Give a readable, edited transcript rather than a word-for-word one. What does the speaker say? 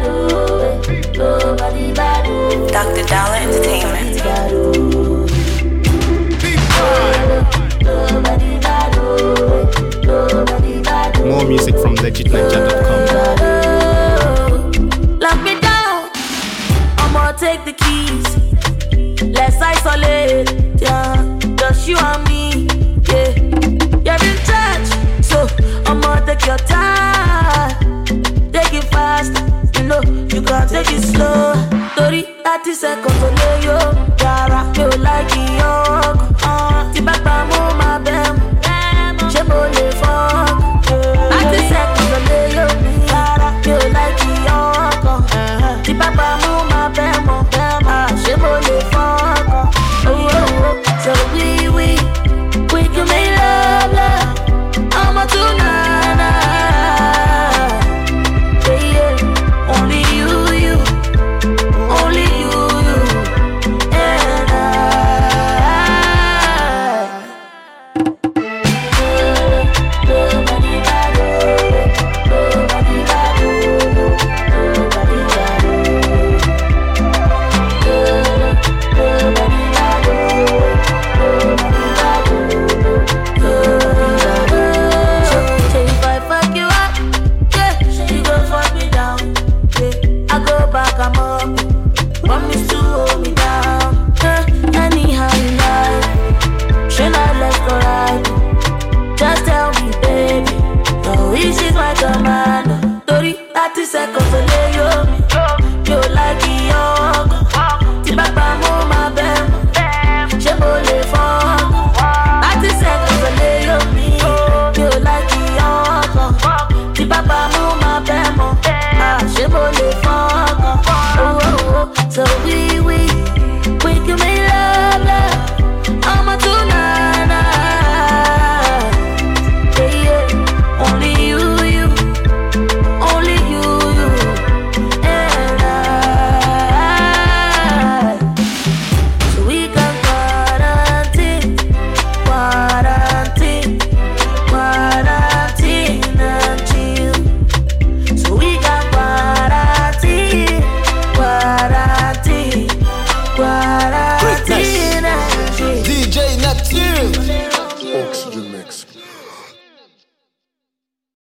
Dr. Dollar Entertainment. More music from legitninja.com. Lock me down, I'ma take the keys. Let's isolate, yeah. Just you and me, yeah. You're in charge, so I'ma take your time. Take it fast, you know, you can't take it slow. 30 seconds